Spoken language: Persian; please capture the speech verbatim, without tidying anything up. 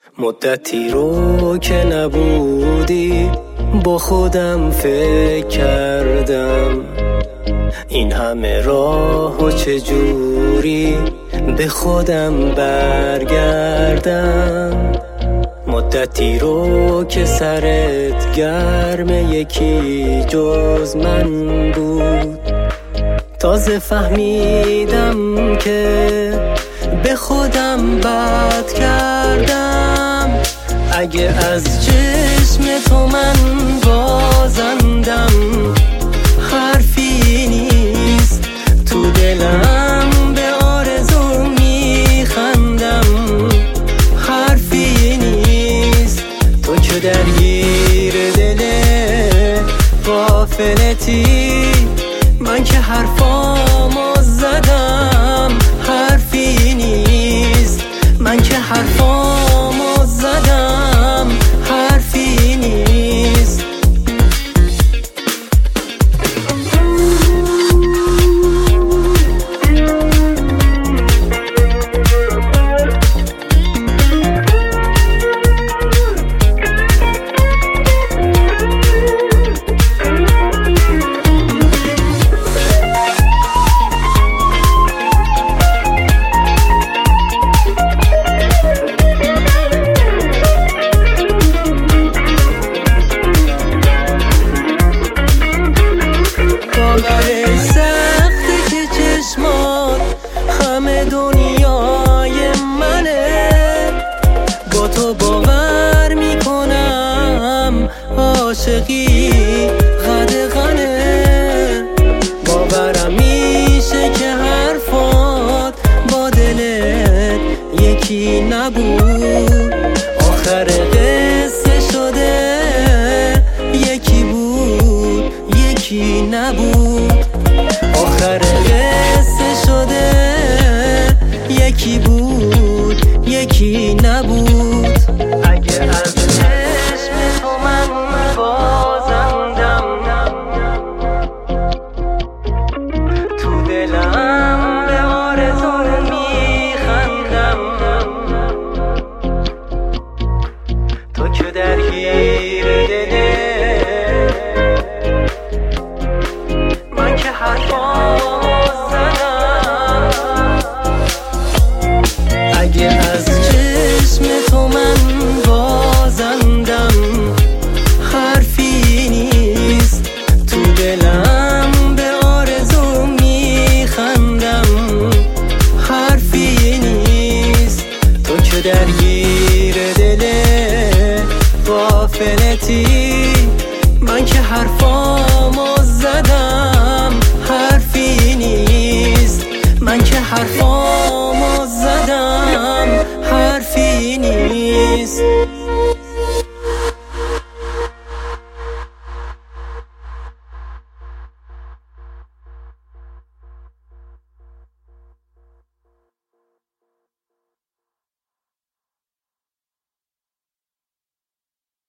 مدتی رو که نبودی با خودم فکر کردم، این همه راه و چجوری به خودم برگردم. مدتی رو که سرت گرم یکی جز من بود، تازه فهمیدم که به خودم بد کردم. اگه از چشم تو من بازندم، حرفی نیست تو دلم به آرزو میخندم. حرفی نیست تو که درگیر دل غافلتی، من که حرفامو زدم. حرفی نیست من که حرفامو زدم. حرفی نیست. همه دنیای منه، با تو باور میکنم عاشقی قدغنه. باورم میشه که حرفات با دلت یکی نبود، آخر قصه شده یکی بود یکی نبود. آخر قصه شده یکی بود یکی نبود. اگه از چشم تو من بازندم، تو دلم به آرزو میخندم. تو که درگیر دل من که حرفامو زدم. اگه از چشم تو من بازندم، حرفی نیست تو دلم به آرزو میخندم. حرفی نیست تو که درگیر دل غافلتی، من که حرفامو زدم. حرفی نیست من که حرفامو زدم. حرفی نیست.